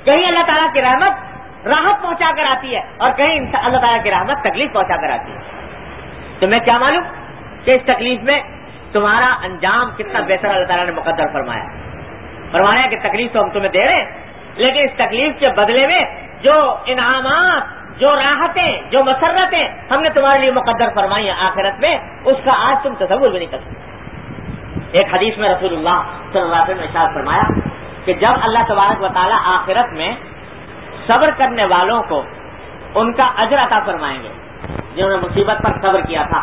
کہیں اللہ تعالیٰ کی رحمت راحت پہنچا کر آتی ہے اور کہیں اللہ تعالیٰ کی رحمت تکلیف پہنچا کر آتی ہے. تمہیں کیا معلوم کہ اس تکلیف میں تمہارا انجام کتنا بہتر اللہ تعالیٰ نے مقدر فرمایا کہ تکلیف تو ہم تمہیں دے رہے ہیں لیکن اس تکلیف کے بدلے میں جو انعامات، جو راحتیں، جو مسرتیں ہم نے تمہارے لیے مقدر فرمائی ہیں آخرت میں، اس کا آج تم تصور بھی نہیں کر سکتے. ایک حدیث میں رسول اللہ صلی اللہ علیہ وسلم نے ارشاد فرمایا کہ جب اللہ تبارک و تعالیٰ آخرت میں صبر کرنے والوں کو ان کا اجر عطا فرمائیں گے جنہوں نے مصیبت پر صبر کیا تھا،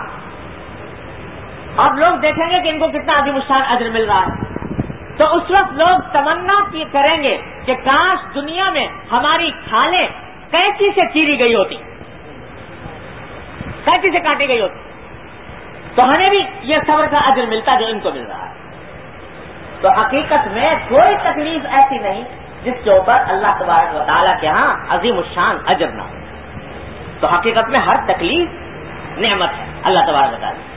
اب لوگ دیکھیں گے کہ ان کو کتنا عظیم الشان اجر مل رہا ہے، تو اس وقت لوگ تمنا کریں گے کہ کاش دنیا میں ہماری کھالیں قینچی سے چیری گئی ہوتی، قینچی سے کاٹی گئی ہوتی، تو ہمیں بھی یہ صبر کا اجر ملتا جو ان کو مل رہا ہے. تو حقیقت میں کوئی تکلیف ایسی نہیں جس کے اوپر اللہ تبارک و تعالیٰ کے ہاں عظیم الشان اجر نہ ہو. تو حقیقت میں ہر تکلیف نعمت ہے اللہ تبارک و تعالیٰ.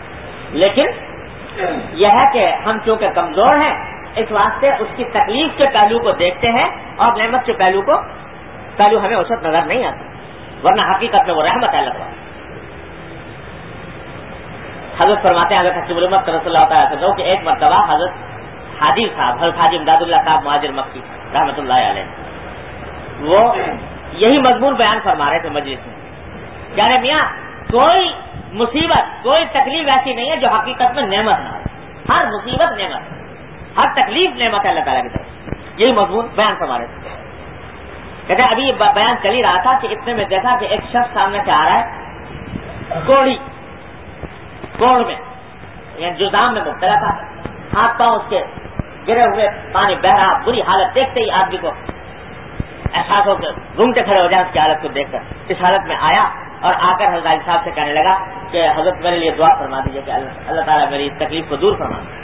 لیکن یہ ہے کہ ہم چونکہ کمزور ہیں اس واسطے اس کی تکلیف کے پہلو کو دیکھتے ہیں اور نعمت کے پہلو ہمیں اس وقت نظر نہیں آتا، ورنہ حقیقت میں وہ رحمت ہے اللہ تعالیٰ. حضرت فرماتے ہیں حضرت حکیم الامت صلی اللہ تعالیٰ وسلم کہ ایک مرتبہ حضرت حاجی صاحب، حضرت حاجی امداد اللہ صاحب مہاجر مکی رحمۃ اللہ علیہ، وہ یہی مضمون بیان فرما رہے تھے مجلس میں. یعنی میاں کوئی مصیبت، کوئی تکلیف ایسی نہیں ہے جو حقیقت میں نعمت نہ ہو. ہر مصیبت نعمت ہے، ہر تکلیف نعمت ہے اللہ تعالیٰ کی طرف. یہی مضمون بیان فرما رہے تھے. کہتے ابھی یہ بیان چل ہی رہا تھا کہ اتنے میں دیکھا کہ ایک شخص سامنے سے آ رہا ہے کوڑ میں یعنی جزام میں مبتلا تھا، ہاتھ پاؤں اس کے گرے ہوئے، پانی بہ رہا، بری حالت. دیکھتے ہی آدمی کو احساس ہو کر گھومتے کھڑے ہو جائیں اس کی حالت کو دیکھ کر. اس حالت میں آیا اور آ کر حضرت علی صاحب سے کہنے لگا کہ حضرت میرے لیے دعا فرما دیجیے کہ اللہ تعالیٰ میری اس تکلیف کو دور فرما دے.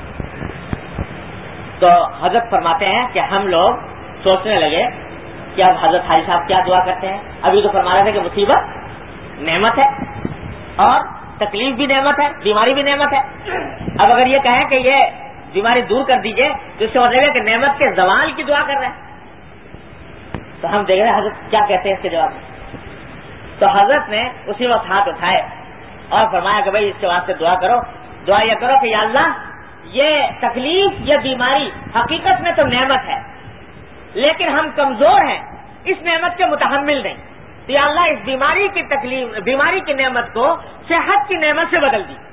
تو حضرت فرماتے ہیں کہ ہم لوگ سوچنے لگے کہ اب حضرت حاجی صاحب کیا دعا کرتے ہیں. ابھی تو فرما رہے تھے کہ مصیبت نعمت ہے اور تکلیف بھی نعمت ہے، بیماری بھی نعمت ہے. اب اگر یہ کہیں کہ یہ بیماری دور کر دیجئے تو اس سے مطلب ہے کہ نعمت کے زوال کی دعا کر رہے ہیں. تو ہم دیکھ رہے ہیں حضرت کیا کہتے ہیں اس کے جواب میں. تو حضرت نے اسی وقت ہاتھ اٹھائے اور فرمایا کہ بھائی اس کے واسطے دعا کرو. دعا یہ کرو کہ یا اللہ یہ تکلیف، یہ بیماری حقیقت میں تو نعمت ہے لیکن ہم کمزور ہیں، اس نعمت کے متحمل نہیں. تو یا اللہ اس بیماری کی تکلیف، بیماری کی نعمت کو صحت کی نعمت سے بدل دی.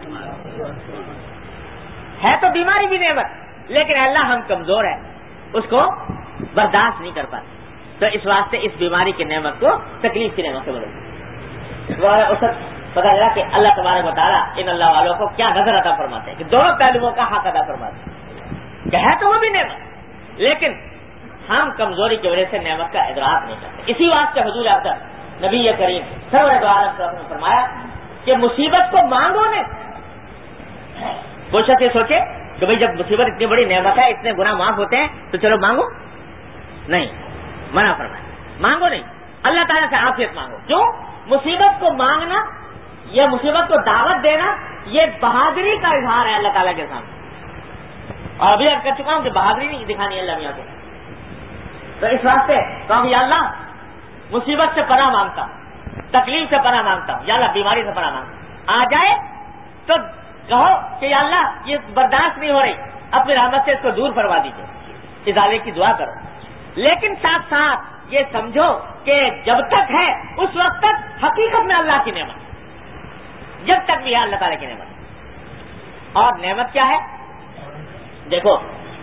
ہے تو بیماری بھی نعمت لیکن اللہ ہم کمزور ہیں، اس کو برداشت نہیں کر پاتے، تو اس واسطے اس بیماری کی نعمت کو تکلیف کی نعمت سے بدل دی. اس وقت پتہ چلا کہ اللہ تبارک و تعالیٰ ان اللہ والوں کو کیا نظر عطا فرماتے ہیں کہ دونوں پہلوؤں کا حق ادا فرماتے ہیں کہ ہے تو وہ بھی نعمت لیکن ہم کمزوری کی وجہ سے نعمت کا ادراک نہیں کرتے. اسی واسطے حضور اعظم نبی کریم سرور دو عالم صلی اللہ علیہ وسلم نے فرمایا کہ مصیبت کو مانگو نہیں. کوئی شخص یہ سوچے کہ بھئی جب مصیبت اتنی بڑی نعمت ہے، اتنے گناہ معاف ہوتے ہیں تو چلو مانگو نہیں، منع فرمایا مانگو نہیں. اللہ تعالیٰ سے عافیت مانگو. کیوں؟ مصیبت کو مانگنا، یہ مصیبت کو دعوت دینا، یہ بہادری کا اظہار ہے اللہ تعالیٰ کے سامنے. اور ابھی اب کر چکا ہوں کہ بہادری نہیں دکھانی اللہ میاں کو. تو اس واسطے کہوں یا اللہ مصیبت سے پناہ مانگتا ہوں، تکلیف سے پناہ مانگتا ہوں، یا اللہ بیماری سے پناہ مانگتا ہوں. آ جائے تو کہو کہ یا اللہ یہ برداشت نہیں ہو رہی، اپنی رحمت سے اس کو دور فرما دیجیے، ازالے کی دعا کرو. لیکن ساتھ ساتھ یہ سمجھو کہ جب تک ہے اس وقت تک حقیقت میں اللہ کی نعمت، جب تک بھی ہے اللہ تعالیٰ کی نعمت. اور نعمت کیا ہے؟ دیکھو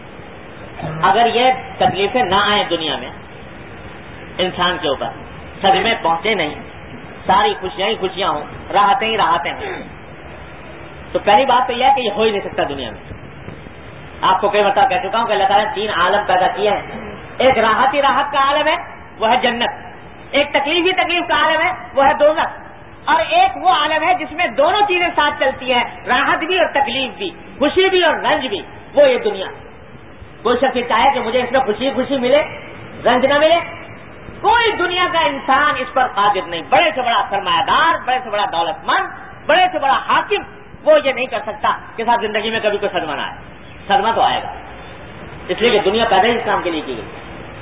اگر یہ تکلیفیں نہ آئیں دنیا میں، انسان کے اوپر صدمے پہنچے نہیں، ساری خوشیاں ہی خوشیاں ہوں، راحتیں ہی راحتیں ہوں، تو پہلی بات تو یہ ہے کہ یہ ہو ہی نہیں سکتا دنیا میں. آپ کو کئی مرتبہ کہہ چکا ہوں کہ اللہ تعالیٰ نے 3 عالم پیدا کیے ہیں. ایک راحت ہی راحت کا عالم ہے وہ ہے جنت، ایک تکلیف ہی تکلیف کا عالم ہے وہ ہے دوزخ، اور ایک وہ عالم ہے جس میں دونوں چیزیں ساتھ چلتی ہیں، راحت بھی اور تکلیف بھی، خوشی بھی اور رنج بھی، وہ یہ دنیا. کوئی شخص چاہے کہ مجھے اس میں خوشی خوشی ملے، رنج نہ ملے، کوئی دنیا کا انسان اس پر قادر نہیں. بڑے سے بڑا سرمایہ دار، بڑے سے بڑا دولت مند، بڑے سے بڑا حاکم وہ یہ نہیں کر سکتا کہ صاحب زندگی میں کبھی کوئی صدمہ نہ آئے. صدمہ تو آئے گا، اس لیے کہ دنیا پیدا ہی اس کام کے لیے کی گئی.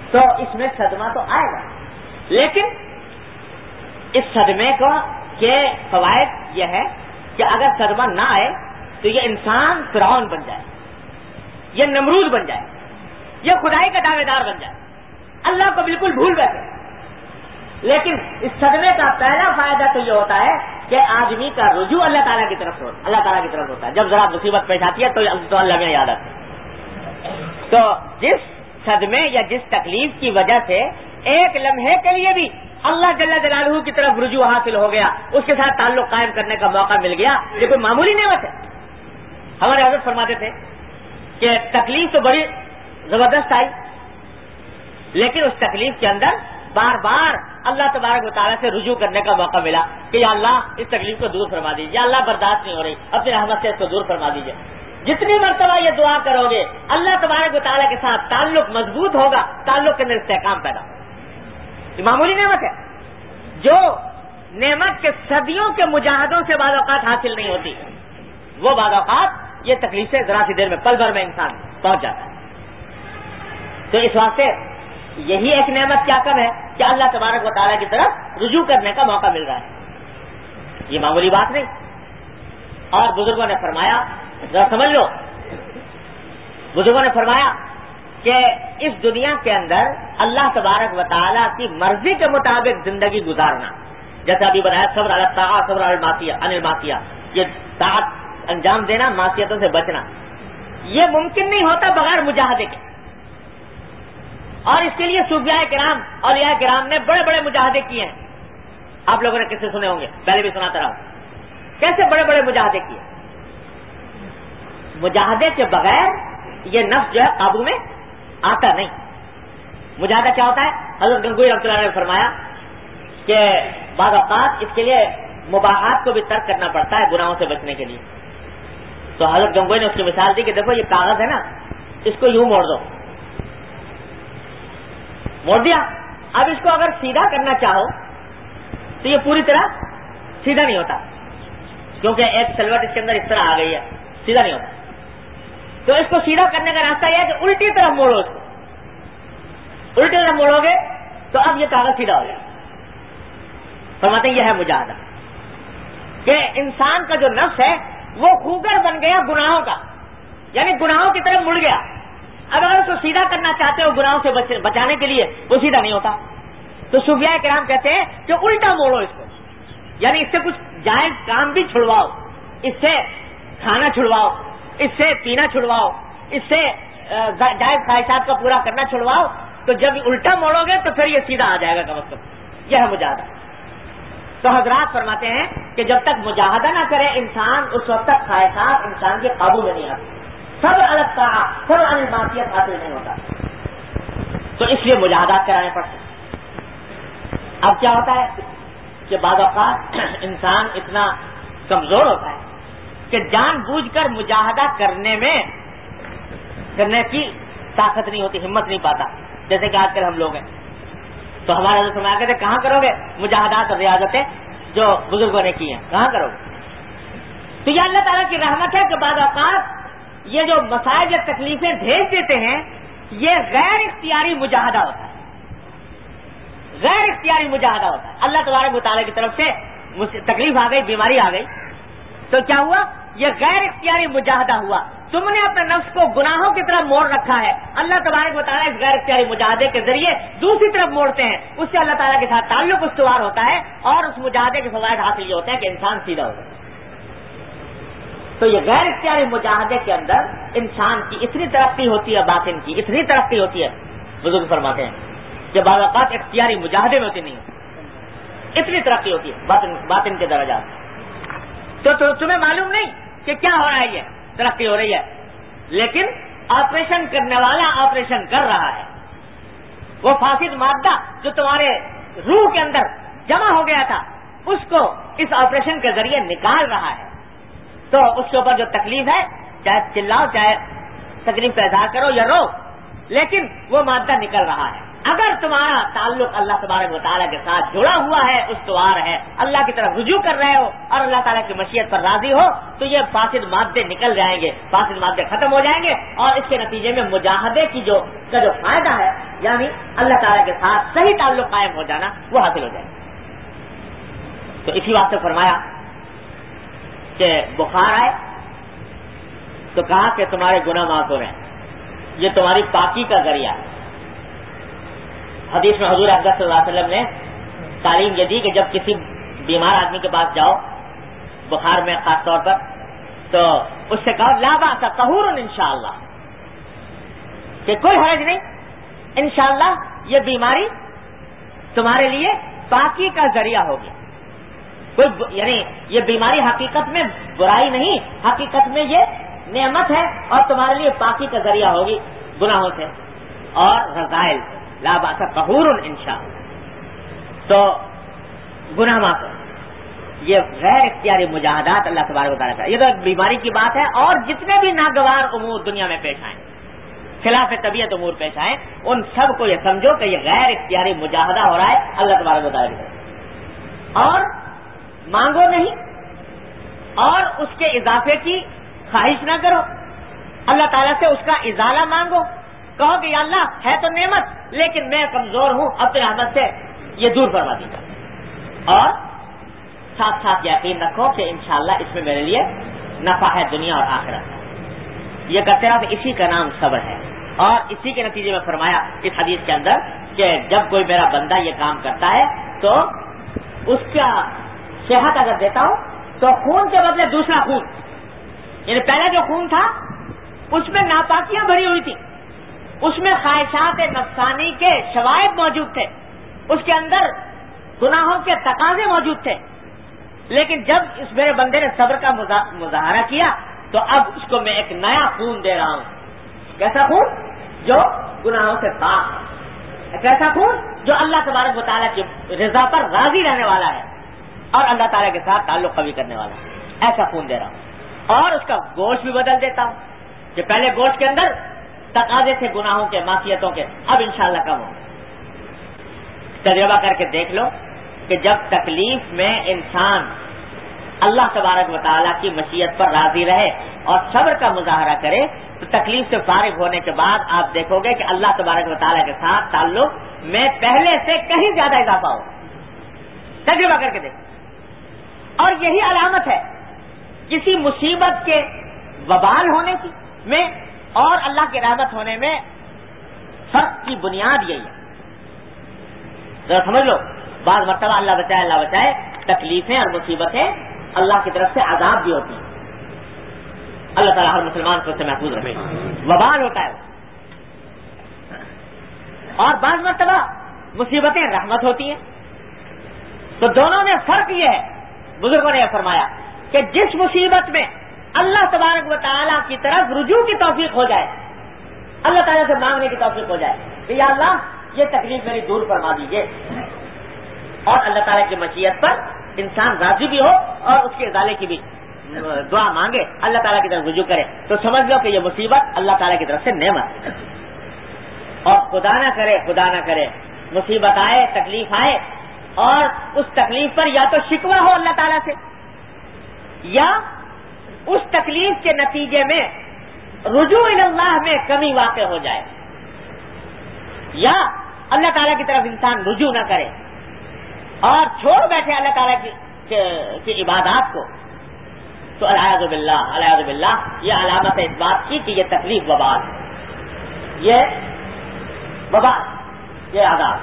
تو اس میں صدمہ تو آئے گا، لیکن اس صدمے کو کے فوائد یہ ہے کہ اگر صدمہ نہ آئے تو یہ انسان فرعون بن جائے، یہ نمرود بن جائے، یہ خدائی کا دعوے دار بن جائے، اللہ کو بالکل بھول بیٹھے۔ لیکن اس صدمے کا پہلا فائدہ تو یہ ہوتا ہے کہ آدمی کا رجوع اللہ تعالیٰ کی طرف ہوتا ہے۔ جب ذرا مصیبت پیش آتی ہے تو اللہ میں یاد آتا ہے۔ تو جس صدمے یا جس تکلیف کی وجہ سے ایک لمحے کے لیے بھی اللہ جل جلالہ کی طرف رجوع حاصل ہو گیا، اس کے ساتھ تعلق قائم کرنے کا موقع مل گیا، یہ کوئی معمولی نعمت ہے۔ ہمارے حضرت فرماتے تھے کہ تکلیف تو بڑی زبردست آئی، لیکن اس تکلیف کے اندر بار بار اللہ تبارک و تعالیٰ سے رجوع کرنے کا موقع ملا کہ یا اللہ اس تکلیف کو دور فرما دیجیے، یا اللہ برداشت نہیں ہو رہی، اپنی رحمت سے اس کو دور فرما دیجیے۔ جتنی مرتبہ یہ دعا کرو گے اللہ تبارک و تعالیٰ کے ساتھ تعلق مضبوط ہوگا، تعلق کے اندر استحکام پیدا ہوگا۔ یہ معمولی نعمت ہے جو نعمت کے صدیوں کے مجاہدوں سے بعض اوقات حاصل نہیں ہوتی، وہ بعض اوقات یہ تکلیف سے ذرا سی دیر میں پل بھر میں انسان پہنچ جاتا ہے۔ تو اس واسطے یہی ایک نعمت کیا کم ہے کہ اللہ تبارک و تعالیٰ کی طرف رجوع کرنے کا موقع مل رہا ہے، یہ معمولی بات نہیں۔ اور بزرگوں نے فرمایا، ذرا سمجھ لو، بزرگوں نے فرمایا کہ اس دنیا کے اندر اللہ تبارک و تعالیٰ کی مرضی کے مطابق زندگی گزارنا، جیسے ابھی بتایا صبر علی الطاعۃ صبر عن المعصیہ، یہ طاعت انجام دینا، معصیتوں سے بچنا، یہ ممکن نہیں ہوتا بغیر مجاہدے کے۔ اور اس کے لیے صوفیاء کرام اولیاء کرام نے بڑے بڑے مجاہدے کیے ہیں۔ آپ لوگوں نے کس سے سنے ہوں گے، پہلے بھی سناتا رہا ہوں، کیسے بڑے بڑے مجاہدے کیے۔ مجاہدے کے بغیر یہ نفس جو ہے قابو میں آتا نہیں۔ مجاہدہ کیا ہوتا ہے؟ حضرت گنگوئی رحمۃ اللہ نے فرمایا کہ بعض اوقات اس کے لیے مباحات کو بھی ترک کرنا پڑتا ہے گناہوں سے بچنے کے لیے۔ تو حضرت گنگوئی نے اس کی مثال دی کہ دیکھو یہ کاغذ ہے نا، اس کو یوں موڑ دو، موڑ دیا، اب اس کو اگر سیدھا کرنا چاہو تو یہ پوری طرح سیدھا نہیں ہوتا، کیونکہ ایک سلوٹ اس کے اندر اس طرح آ گئی ہے، سیدھا نہیں ہوتا۔ تو اس کو سیدھا کرنے کا راستہ یہ ہے کہ الٹی طرف موڑو، اس کو الٹی طرف موڑو گے تو اب یہ کاغذ سیدھا ہو جائے۔ فرماتے ہیں یہ ہے مجاہدہ، کہ انسان کا جو نفس ہے وہ خوگر بن گیا گناہوں کا، یعنی گناہوں کی طرف مڑ گیا۔ اب اگر اس کو سیدھا کرنا چاہتے ہو گناہوں سے بچانے کے لیے، وہ سیدھا نہیں ہوتا۔ تو صوفیاء کرام کہتے ہیں کہ الٹا موڑو اس کو، یعنی اس سے کچھ جائز کام بھی چھڑواؤ، اس سے کھانا چھڑواؤ، اس سے پینا چھڑواؤ، اس سے جائز خواہشات کا پورا کرنا چھڑواؤ، تو جب الٹا موڑو گے تو پھر یہ سیدھا آ جائے گا کم از کم۔ یہ ہے مجاہدہ۔ تو حضرات فرماتے ہیں کہ جب تک مجاہدہ نہ کرے انسان، اس وقت تک خواہشات انسان کے قابو میں نہیں آتی، صبر علی الطاعۃ صبر عن المعصیت حاصل نہیں ہوتا۔ تو اس لیے مجاہدات کرانے پڑتے ہیں۔ اب کیا ہوتا ہے کہ بعض اوقات انسان اتنا کمزور ہوتا ہے کہ جان بوجھ کر مجاہدہ کرنے کی طاقت نہیں ہوتی، ہمت نہیں پاتا، جیسے کہ آج کل ہم لوگ ہیں۔ تو ہمارے حضرت فرمایا کہتے کہاں کرو گے مجاہدات اور ریاضتیں جو بزرگوں نے کی ہیں، کہاں کرو گے؟ تو یہ اللہ تعالیٰ کی رحمت ہے کہ بعض اوقات یہ جو مسائل یا تکلیفیں بھیج دیتے ہیں، یہ غیر اختیاری مجاہدہ ہوتا ہے، غیر اختیاری مجاہدہ ہوتا ہے۔ اللہ تبارک و تعالیٰ کی طرف سے تکلیف آ گئی، بیماری آ گئی، تو کیا ہوا؟ یہ غیر اختیاری مجاہدہ ہوا، تم نے اپنے نفس کو گناہوں کی طرف موڑ رکھا ہے۔ اللہ تبارک و تعالیٰ اس غیر اختیاری مجاہدے کے ذریعے دوسری طرف موڑتے ہیں، اس سے اللہ تعالیٰ کے ساتھ تعلق استوار ہوتا ہے، اور اس مجاہدے کے فوائد حاصل یہ ہوتے ہیں کہ انسان سیدھا ہو جاتا ہے۔ تو یہ غیر اختیاری مجاہدے کے اندر انسان کی اتنی ترقی ہوتی ہے، باطن کی اتنی ترقی ہوتی ہے، بزرگ فرماتے ہیں کہ بعض اوقات اختیاری مجاہدے میں ہوتی نہیں ہوتی، اتنی ترقی ہوتی ہے باطن کے درجات۔ تو تمہیں معلوم نہیں کہ کیا ہو رہا ہے، یہ ترقی ہو رہی ہے، لیکن آپریشن کرنے والا آپریشن کر رہا ہے۔ وہ فاسد مادہ جو تمہارے روح کے اندر جمع ہو گیا تھا، اس کو اس آپریشن کے ذریعے نکال رہا ہے۔ تو اس کے اوپر جو تکلیف ہے، چاہے چلاؤ، چاہے تکلیف کا اظہار کرو یا رو، لیکن وہ مادہ نکل رہا ہے۔ اگر تمہارا تعلق اللہ تبارک و تعالیٰ کے ساتھ جڑا ہوا ہے، استوار ہے، اللہ کی طرف رجوع کر رہے ہو اور اللہ تعالیٰ کی مشیت پر راضی ہو، تو یہ فاسد مادے نکل جائیں گے، فاسد مادے ختم ہو جائیں گے، اور اس کے نتیجے میں مجاہدے کی جو فائدہ ہے یعنی اللہ تعالیٰ کے ساتھ صحیح تعلق قائم ہو جانا وہ حاصل ہو جائے. تو اسی واسطے فرمایا کہ بخار آئے تو کہا کہ تمہارے گناہ معاف ہو رہے ہیں, یہ تمہاری پاکی کا ذریعہ ہے. حدیث میں حضور اقدس صلی اللہ علیہ وسلم نے تعلیم یہ دی کہ جب کسی بیمار آدمی کے پاس جاؤ بخار میں خاص طور پر, تو اس سے کہو لا بأس طہور انشاءاللہ, کہ کوئی حرج نہیں, انشاءاللہ یہ بیماری تمہارے لیے پاکی کا ذریعہ ہوگی. کوئی یعنی یہ بیماری حقیقت میں برائی نہیں, حقیقت میں یہ نعمت ہے اور تمہارے لیے پاکی کا ذریعہ ہوگی گناہوں سے اور رذائل سے. لا بأس طہور انشاءاللہ, تو گناہ معاف, یہ غیر اختیاری مجاہدات اللہ تبارک و تعالیٰ کا. یہ تو ایک بیماری کی بات ہے, اور جتنے بھی ناگوار امور دنیا میں پیش آئیں, خلاف طبیعت امور پیش آئیں, ان سب کو یہ سمجھو کہ یہ غیر اختیاری مجاہدہ ہو رہا ہے اللہ تبارک و تعالیٰ کی طرف. اور مانگو نہیں اور اس کے اضافے کی خواہش نہ کرو, اللہ تعالیٰ سے اس کا ازالہ مانگو, کہو کہ یا اللہ ہے تو نعمت لیکن میں کمزور ہوں, اپنی رحمت سے یہ دور فرما دیجیے. اور ساتھ ساتھ یقین رکھو کہ انشاءاللہ اس میں میرے لیے نفع ہے دنیا اور آخرت. یہ کرتے رہو تو اسی کا نام صبر ہے. اور اسی کے نتیجے میں فرمایا اس حدیث کے اندر کہ جب کوئی میرا بندہ یہ کام کرتا ہے تو اس کا صحت اگر دیتا ہوں تو خون کے بدلے دوسرا خون, یعنی پہلے جو خون تھا اس میں ناپاکیاں بھری ہوئی تھی, اس میں خواہشات نفسانی کے شوائب موجود تھے, اس کے اندر گناہوں کے تقاضے موجود تھے, لیکن جب اس میرے بندے نے صبر کا مظاہرہ کیا تو اب اس کو میں ایک نیا خون دے رہا ہوں. کیسا خون؟ جو گناہوں سے پاک ہے, کیسا خون؟ جو اللہ تبارک و تعالیٰ کی رضا پر راضی رہنے والا ہے اور اللہ تعالیٰ کے ساتھ تعلق قوی کرنے والا ہے. ایسا خون دے رہا ہوں. اور اس کا گوشت بھی بدل دیتا ہوں کہ پہلے گوشت کے اندر تقاضے تھے گناہوں کے, معصیتوں کے, اب انشاءاللہ کم ہو. تجربہ کر کے دیکھ لو کہ جب تکلیف میں انسان اللہ تبارک و تعالیٰ کی مشیت پر راضی رہے اور صبر کا مظاہرہ کرے تو تکلیف سے فارغ ہونے کے بعد آپ دیکھو گے کہ اللہ تبارک و تعالیٰ کے ساتھ تعلق میں پہلے سے کہیں زیادہ اضافہ ہو. تجربہ کر کے دیکھو. اور یہی علامت ہے کسی مصیبت کے وبال ہونے کی میں اور اللہ کی رحمت ہونے میں فرق کی بنیاد یہی ہے. ذرا سمجھ لو, بعض مرتبہ اللہ بچائے تکلیفیں اور مصیبتیں اللہ کی طرف سے عذاب بھی ہوتی ہیں. اللہ تعالیٰ ہر مسلمان کو اس سے محفوظ رکھے. وبال ہوتا ہے اور بعض مرتبہ مصیبتیں رحمت ہوتی ہیں. تو دونوں میں فرق یہ ہے, بزرگوں نے یہ فرمایا کہ جس مصیبت میں اللہ تبارک و تعالیٰ کی طرف رجوع کی توفیق ہو جائے, اللہ تعالیٰ سے مانگنے کی توفیق ہو جائے کہ یا اللہ یہ تکلیف میری دور فرما دیجیے, اور اللہ تعالیٰ کی مشیت پر انسان راضی بھی ہو اور اس کے ازالے کی بھی دعا مانگے, اللہ تعالیٰ کی طرف رجوع کرے, تو سمجھ لو کہ یہ مصیبت اللہ تعالیٰ کی طرف سے نعمت ہے. اور خدا نہ کرے مصیبت آئے, تکلیف آئے اور اس تکلیف پر یا تو شکوہ ہو اللہ تعالیٰ سے, یا اس تکلیف کے نتیجے میں رجوع اللہ میں کمی واقع ہو جائے, یا اللہ تعالیٰ کی طرف انسان رجوع نہ کرے اور چھوڑ بیٹھے اللہ تعالیٰ کی عبادات کو, تو العیاذ باللہ یہ علامت ہے اس بات کی کہ یہ تکلیف وبال ہے, یہ وبال, یہ عذاب.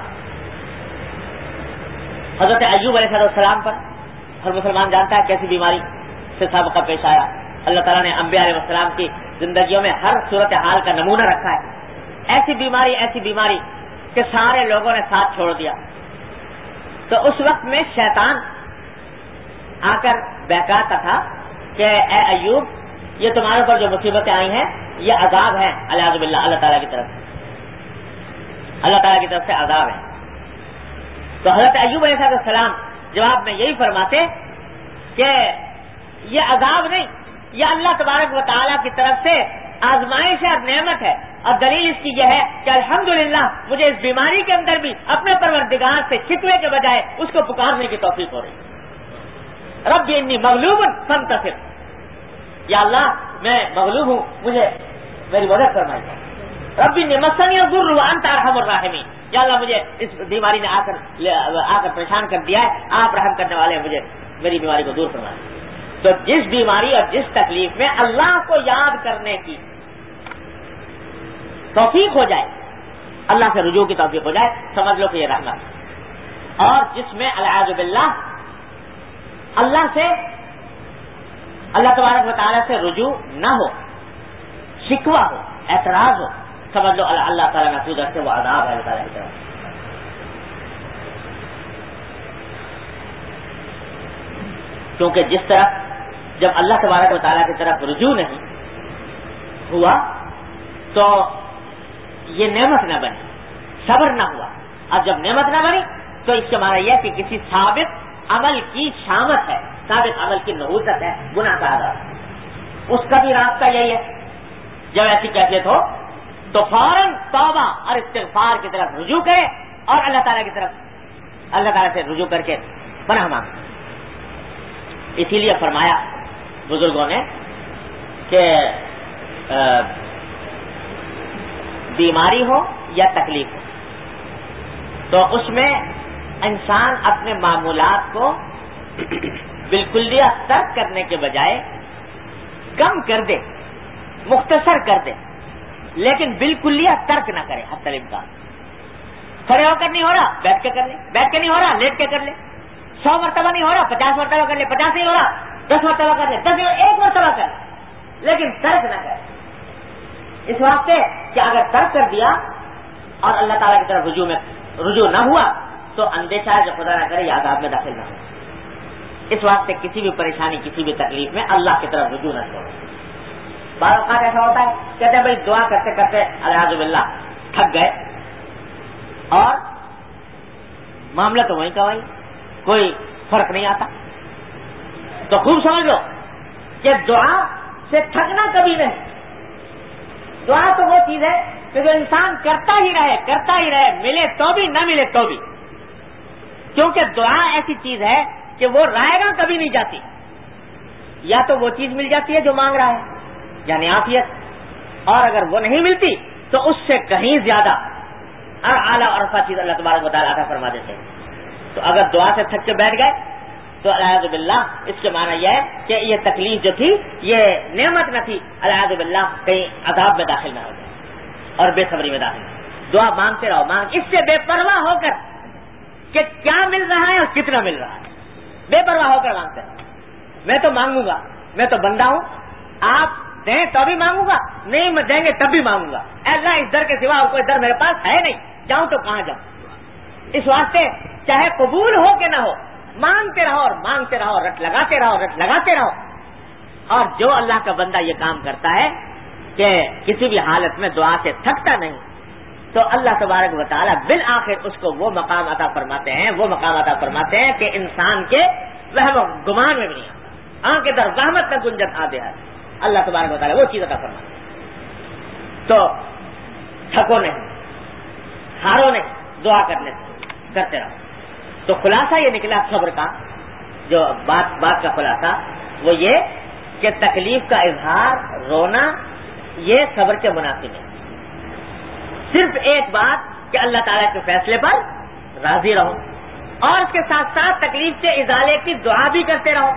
حضرت ایوب علیہ السلام پر ہر مسلمان جانتا ہے کیسی بیماری سے سابقہ پیش آیا. اللہ تعالیٰ نے انبیاء علیہ السلام کی زندگیوں میں ہر صورتحال کا نمونہ رکھا ہے. ایسی بیماری کہ سارے لوگوں نے ساتھ چھوڑ دیا. تو اس وقت میں شیطان آ کر بہکاتا تھا کہ اے ایوب, یہ تمہارے پر جو مصیبتیں آئی ہیں یہ عذاب ہے, العیاذ باللہ, اللہ تعالیٰ کی طرف سے عذاب ہے. تو حضرت ایوب علیہ السلام جواب میں یہی فرماتے کہ یہ عذاب نہیں, یہ اللہ تبارک و تعالیٰ کی طرف سے آزمائش ہے اور نعمت ہے, اور دلیل اس کی یہ ہے کہ الحمدللہ مجھے اس بیماری کے اندر بھی اپنے پروردگار سے شکوے کے بجائے اس کو پکارنے کی توفیق ہو رہی. رب انی مغلوب فانتصر, یا اللہ میں مغلوب ہوں, مجھے میری مدد فرمائیے. ربی مسنی الضر وانت ارحم الراحمین، یا اللہ مجھے اس بیماری نے آ کر پریشان کر دیا ہے، آپ رحم کرنے والے ہیں، مجھے میری بیماری کو دور فرمائیں۔ تو جس بیماری اور جس تکلیف میں اللہ کو یاد کرنے کی توفیق ہو جائے، اللہ سے رجوع کی توفیق ہو جائے، سمجھ لو کہ یہ رحمت۔ اور جس میں العیاذ باللہ اللہ تبارک و تعالیٰ سے رجوع نہ ہو، شکوہ ہو، اعتراض ہو، سمجھ لو اللہ تعالیٰ محفوظ رکھے، وہ عذاب ہے اللہ تعالیٰ کی طرف۔ کیونکہ جس طرح جب اللہ تبارک و تعالیٰ کی طرف رجوع نہیں ہوا تو یہ نعمت نہ بنی، صبر نہ ہوا، اور جب نعمت نہ بنی تو اس کے معنی یہ کہ کسی ثابت عمل کی شامت ہے، ثابت عمل کی نحوست ہے، گناہ کا عذاب۔ اس کا بھی راستہ یہی ہے، جب ایسی کیفیت ہو تو فوراً توبہ اور استغفار کی طرف رجوع کرے اور اللہ تعالیٰ سے رجوع کر کے پناہ مانگے۔ اسی لیے فرمایا بزرگوں نے کہ بیماری ہو یا تکلیف ہو تو اس میں انسان اپنے معمولات کو بالکلیہ ترک کرنے کے بجائے کم کر دے، مختصر کر دے، لیکن بالکلیہ ترک نہ کرے حتی الامکان۔ کھڑے ہو کر نہیں ہو رہا بیٹھ کے کر لے، بیٹھ کے نہیں ہو رہا لیٹ کے کر لے، 100 مرتبہ نہیں ہو رہا 50 مرتبہ کر لے، 50 نہیں ہو رہا 10 مرتبہ کر لے، 10 1 مرتبہ کر لے، لیکن ترک نہ کرے۔ اس واسطے کہ اگر ترک کر دیا اور اللہ تعالیٰ کی طرف رجوع نہ ہوا تو اندیشہ ہے جو خدا نہ کرے یہ عذاب میں داخل نہ ہو۔ اس واسطے کسی بھی پریشانی، کسی بھی تکلیف میں اللہ کی طرف رجوع نہ چھوڑو۔ بعض اوقات ایسا ہوتا ہے، کہتے ہیں بھائی دعا کرتے کرتے الحمد للہ تھک گئے اور معاملہ تو وہیں کا وہیں، کوئی فرق نہیں آتا۔ تو خوب سمجھ لو کہ دعا سے تھکنا کبھی نہیں۔ دعا تو وہ چیز ہے کہ جو انسان کرتا ہی رہے، ملے تو بھی نہ ملے تو بھی، کیونکہ دعا ایسی چیز ہے کہ وہ رائے گاہ کبھی نہیں جاتی، یا تو وہ چیز مل جاتی ہے جو مانگ رہا ہے یعنی عافیت، اور اگر وہ نہیں ملتی تو اس سے کہیں زیادہ اور اعلیٰ اور ارفع چیز اللہ تبارک و تعالیٰ عطا فرما دیتے ہیں۔ تو اگر دعا سے تھک کے بیٹھ گئے تو الحمد باللہ اس کے معنی یہ ہے کہ یہ تکلیف جو تھی یہ نعمت نہ تھی، الحمد باللہ کہیں عذاب میں داخل نہ ہو جائے اور بے صبری میں داخل۔ دعا مانگتے رہو، اس سے بے پرواہ ہو کر کہ کیا مل رہا ہے اور کتنا مل رہا ہے، بے پرواہ ہو کر مانگتے رہو۔ میں تو مانگوں گا، میں تو بندہ ہوں، آپ دیں تو بھی مانگوں گا، نہیں میں دیں گے تب بھی مانگوں گا، اللہ اس در کے سوا اور کوئی در میرے پاس ہے نہیں، جاؤں تو کہاں جاؤں۔ اس واسطے چاہے قبول ہو کہ نہ ہو، مانگتے رہو اور مانگتے رہو، رٹ لگاتے رہو۔ اور جو اللہ کا بندہ یہ کام کرتا ہے کہ کسی بھی حالت میں دعا سے تھکتا نہیں تو اللہ تبارک و تعالیٰ بالآخر اس کو وہ مقام عطا فرماتے ہیں کہ انسان کے وہم و گمان میں بھی نہیں آتا، آنکھ در رحمت نہ گنجت آدے ہے، اللہ تبارک و تعالیٰ وہ چیز عطا فرماتے ہیں۔ تو تھکو نہیں، ہارو نہیں، دعا کرتے رہو۔ تو خلاصہ یہ نکلا صبر کا، جو بات کا خلاصہ وہ یہ کہ تکلیف کا اظہار، رونا یہ صبر کے مناسب ہے۔ صرف ایک بات کہ اللہ تعالیٰ کے فیصلے پر راضی رہو اور اس کے ساتھ ساتھ تکلیف کے ازالے کی دعا بھی کرتے رہو،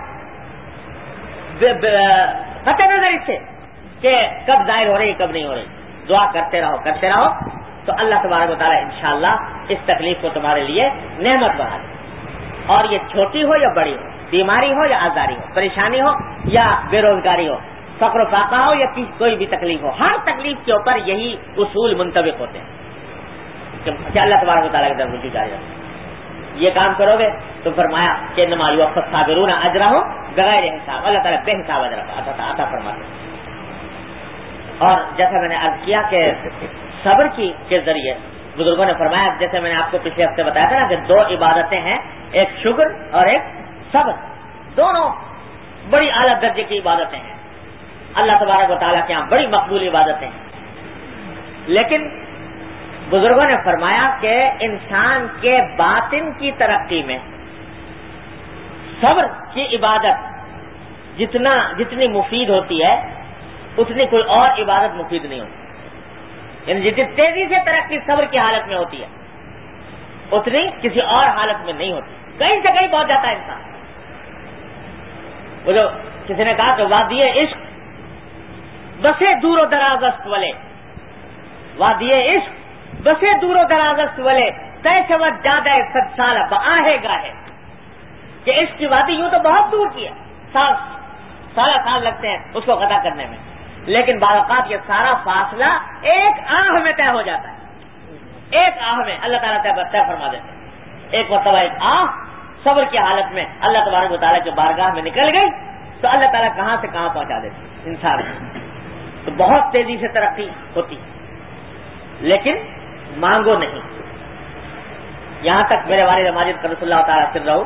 قطع نظر اس سے کہ کب ظاہر ہو رہی کب نہیں ہو رہی، دعا کرتے رہو تو اللہ تبارک و تعالیٰ انشاءاللہ اس تکلیف کو تمہارے لیے نعمت بنا دے۔ اور یہ چھوٹی ہو یا بڑی ہو، بیماری ہو یا آزاری ہو، پریشانی ہو یا بے روزگاری ہو، فقر و فاقہ ہو یا کوئی بھی تکلیف ہو، ہر تکلیف کے اوپر یہی اصول منطبق ہوتے ہیں کہ اللہ تبارک و تعالیٰ کی طرف رجوع جاری رکھو۔ یہ کام کرو گے تو فرمایا کہ انما یوفی الصابرون اجرهم بغیر حساب، اللہ تعالیٰ بے حساب اجر عطا فرماتے ہیں۔ اور جیسا میں نے عرض کیا کہ صبر کے ذریعے بزرگوں نے فرمایا، جیسے میں نے آپ کو پچھلے ہفتے بتایا تھا نا کہ دو عبادتیں ہیں، ایک شکر اور ایک صبر، دونوں بڑی اعلیٰ درجے کی عبادتیں ہیں، اللہ تبارک و تعالیٰ کے یہاں بڑی مقبول عبادتیں ہیں۔ لیکن بزرگوں نے فرمایا کہ انسان کے باطن کی ترقی میں صبر کی عبادت جتنی مفید ہوتی ہے اتنی کوئی اور عبادت مفید نہیں ہوتی۔ یعنی جتنی تیزی سے ترقی صبر کی حالت میں ہوتی ہے اتنی کسی اور حالت میں نہیں ہوتی. کہیں سے کہیں پہنچ جاتا ہے انسان. وہ جو کسی نے کہا کہ وادی عشق بسے دور و دراز است ولے، وادی عشق بسے دور و دراز است ولے طے شود زیادہ 100 سال بآہے گاہے. کہ عشق کی وادی یوں تو بہت دور کی ہے، سال لگتے ہیں اس کو قطع کرنے میں، لیکن بعض اوقات یہ سارا فاصلہ ایک آہ میں طے ہو جاتا ہے. ایک آہ میں اللہ تعالیٰ طے فرما دیتے ہیں. ایک مرتبہ ایک آہ صبر کی حالت میں اللہ تبارک و تعالیٰ کی بارگاہ میں نکل گئی تو اللہ تعالیٰ کہاں سے کہاں پہنچا دیتے انسان. تو بہت تیزی سے ترقی ہوتی لیکن مانگو نہیں. یہاں تک میرے والد ماجد قدس اللہ تعالیٰ سر رہو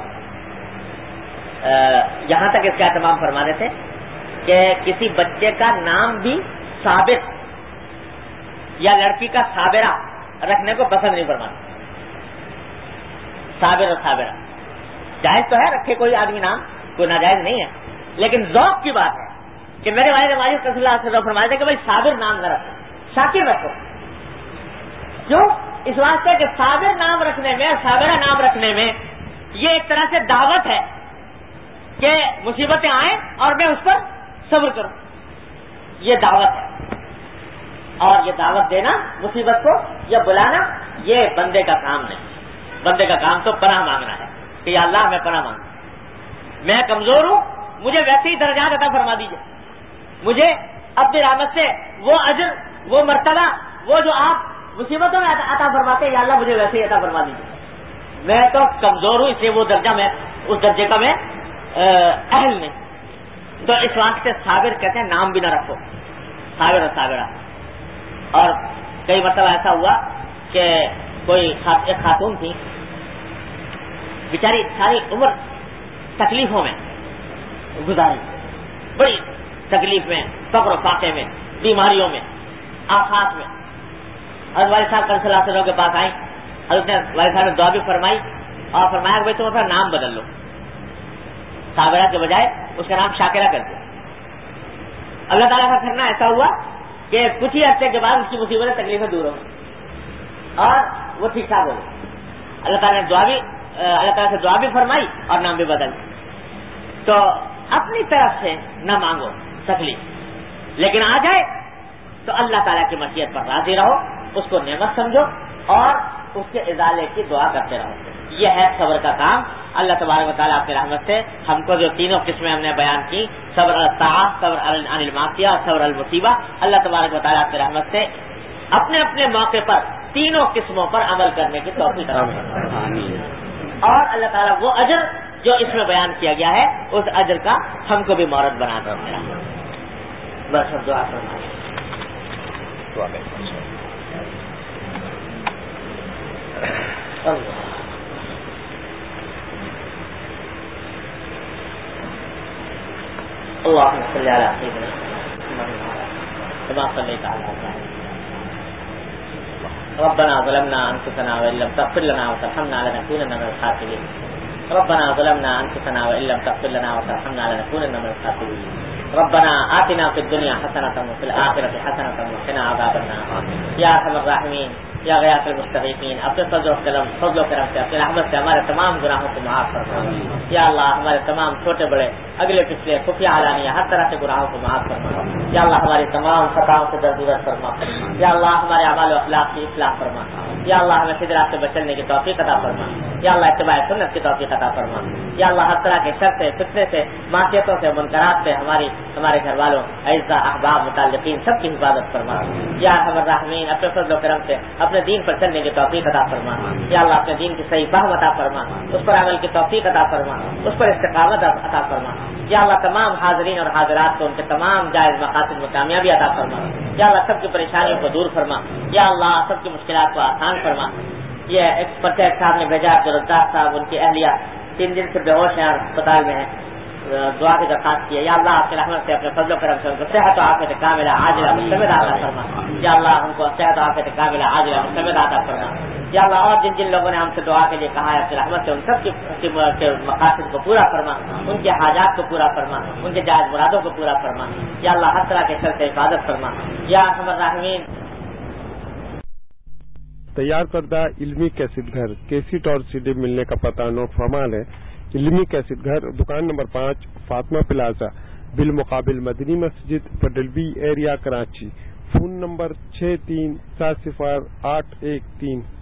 یہاں تک اس کا اہتمام فرماتے تھے کہ کسی بچے کا نام بھی صابر یا لڑکی کا صابرہ رکھنے کو پسند نہیں فرماتے. صابر اور صابرہ جائز تو ہے، رکھے کوئی آدمی نام، کوئی ناجائز نہیں ہے، لیکن ذوق کی بات ہے کہ میرے والد ماجد قدس اللہ سر رہو فرماتے تھے کہ بھائی صابر نام نہ رکھو، شاکر رکھو. کیوں؟ اس واسطے کہ صابر نام رکھنے میں، صابرہ نام رکھنے میں یہ ایک طرح سے دعوت ہے کہ مصیبتیں آئیں اور میں اس پر صبر کروں. یہ دعوت ہے، اور یہ دعوت دینا مصیبت کو یا بلانا یہ بندے کا کام نہیں. بندے کا کام تو پناہ مانگنا ہے کہ یا اللہ میں پناہ مانگوں، میں کمزور ہوں، مجھے ویسے ہی درجات عطا فرما دیجیے، مجھے اپنی رحمت سے وہ اجر، وہ مرتبہ، وہ جو آپ مصیبتوں میں عطا فرماتے ہیں یا اللہ مجھے ویسے ہی عطا فرما دیجیے. میں تو کمزور ہوں، اس لیے وہ درجہ میں اس درجے کا میں اہل نہیں. تو اس واسطے صابر کہتے ہیں نام بھی نہ رکھو، صابر اور صابرہ. اور کئی مرتبہ ایسا ہوا کہ کوئی ایک خاتون تھی بیچاری ساری عمر تکلیفوں میں گزاری، بڑی تکلیف میں، فقر و فاقے میں، بیماریوں میں، آفات میں. حضرت والد صاحب صلی اللہ علیہ وسلم کے پاس آئیں. حضرت نے والد صاحب نے دعا بھی فرمائی اور فرمایا کہ بھائی تم اپنا نام بدل لو، صابرہ کے بجائے اس کا نام شاکرہ کر دو. اللہ تعالیٰ کا کرنا ایسا ہوا کہ کچھ ہی عرصے کے بعد اس کی مصیبتیں تکلیفیں دور ہو گئی اور وہ ٹھیک ٹھاک ہو گئی. اللہ تعالیٰ نے اللہ تعالیٰ سے دعا بھی فرمائی اور نام بھی بدل. تو اپنی طرف سے نہ مانگو تکلیف، لیکن آ جائے تو اللہ تعالیٰ کی مشیت پر راضی رہو، اس کو نعمت سمجھو اور اس کے ازالے کی دعا کرتے رہو. یہ ہے صبر کا کام. اللہ تبارک و تعالیٰ اپنی رحمت سے ہم کو جو تینوں قسمیں ہم نے بیان کی، صبر الطاعہ، صبر عن المعصیہ اور صبر المصیبہ، اللہ تبارک و تعالیٰ اپنی رحمت سے اپنے اپنے موقع پر تینوں قسموں پر عمل کرنے کی توفیق عطا فرمائے. اور اللہ تعالیٰ وہ اجر جو اس میں بیان کیا گیا ہے اس اجر کا ہم کو بھی مورد بنا دو. بس اب دعا فرمائیں. اللهم صل على سيدنا محمد كما صليت على ابراهيم. ربنا ظلمنا انفسنا وان لم تغفر لنا وترحمنا لنكونن من الخاسرين. ربنا ظلمنا انفسنا وان لم تغفر لنا وترحمنا لنكونن من الخاسرين. ربنا آتنا في الدنيا حسنة وفي الآخرة حسنة وقنا عذاب النار. یا ارحم الراحمین، یا غیاث المستغیثین، اپنے فضل و کرم سے اپنی رحمت سے ہمارے تمام گناہوں کو معاف فرما. یا اللہ ہمارے تمام چھوٹے بڑے اگلے پچھلے خفیہ علانیہ ہر طرح کے گناہوں کو معاف فرما. یا اللہ ہماری تمام خطاؤں سے درگزر فرما. یا اللہ ہمارے اعمال و اخلاق کی اصلاح فرما. یا اللہ ہمیں سدرات سے بچنے کی توفیق عطا فرما. یا اللہ اتباع سنت کی توفیق عطا فرما. یا اللہ ہر طرح کے شر سے، فتنے سے، معصیتوں سے، منکرات سے ہمارے گھر والوں، اعزاء، احباب، متعلقین سب کی حفاظت فرما. یا ارحم الراحمین اپنے فضل و کرم سے اپنے دین پر چلنے کی توفیق عطا فرما. یا اللہ اپنے دین کی صحیح فہم عطا فرما، اس پر عمل کی توفیق عطا فرما، اس پر استقامت عطا فرما. یا اللہ تمام حاضرین اور حاضرات کو ان کے تمام جائز مقاصد میں کامیابی عطا فرما. یا اللہ سب کی پریشانیوں کو دور فرما. یا اللہ سب کی مشکلات کو آسان فرما. یہ ایک پرچہ صاحب نے بھیجا عبد الرزاق صاحب، ان کی اہلیہ 3 دن سے بے ہوش ہیں اور اسپتال میں ہیں، دعا کی درخواست کی ہے. یا اللہ آپ کی رحمت سے اپنے فضل و کرم سے ان کو صحت و عافیت کاملہ عاجلہ مستمر عطا فرما. یا اللہ ان کو صحت و عافیت کاملہ عاجلہ مستمر عطا فرما. یا اللہ اور جن لوگوں نے ہم سے دعا کے لیے کہا ہے اپنی رحمت سے ان سب کے مقاصد کو پورا فرما، ان کے حاجات کو پورا فرما، ان کے جائز مرادوں کو پورا فرما. یا اللہ ہر طرح کے شر سے حفاظت فرما. یا ارحم الراحمین تیار کردہ علمی کیسٹ گھر کیسٹ اور CD ملنے کا پتہ نوٹ فرمال ہے۔ علمی کیسٹ گھر، دکان نمبر 5، فاطمہ پلازا، بالمقابل مدنی مسجد، پڈلبی ایریا، کراچی۔ Phone number 63708113۔